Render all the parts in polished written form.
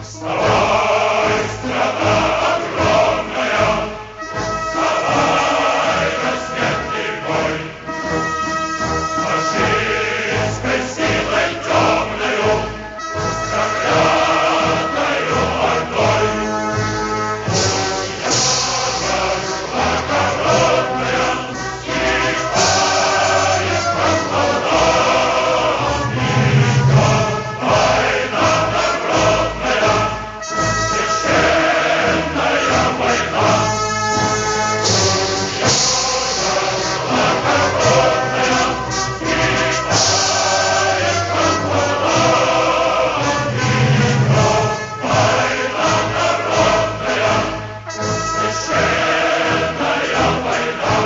Вставай, страна огромная, вставай, рассветный бой, фашистской силой темною, проклятою ордой. Ярость благородная стихает, как волна, война народная, священная война. Ярость благородная стихает, как волна, война народная, священная война.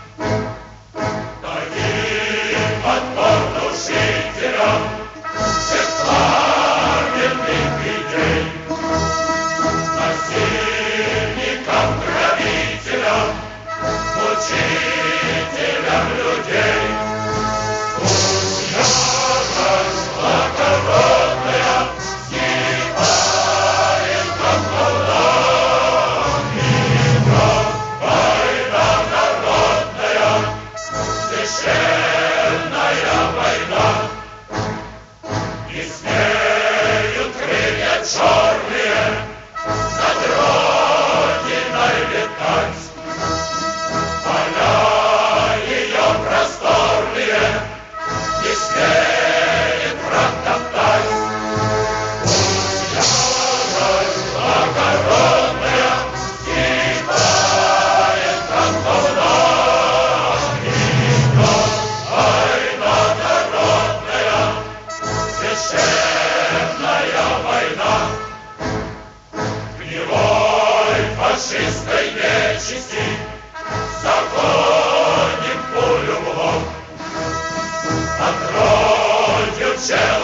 Дадим отпор душителям всех пламенных идей, насильникам, грабителям, мучителям людей. Пусть ярость благородная стихает, как волна, война народная, священная война. Не смеют крылья черные над Родиной летать, поля ее просторные не смеет враг топтать. Пусть ярость благородная стихает, как волна, война народная, священная война. Гнилой фашистской нечисти загоним пулю в лоб, отродью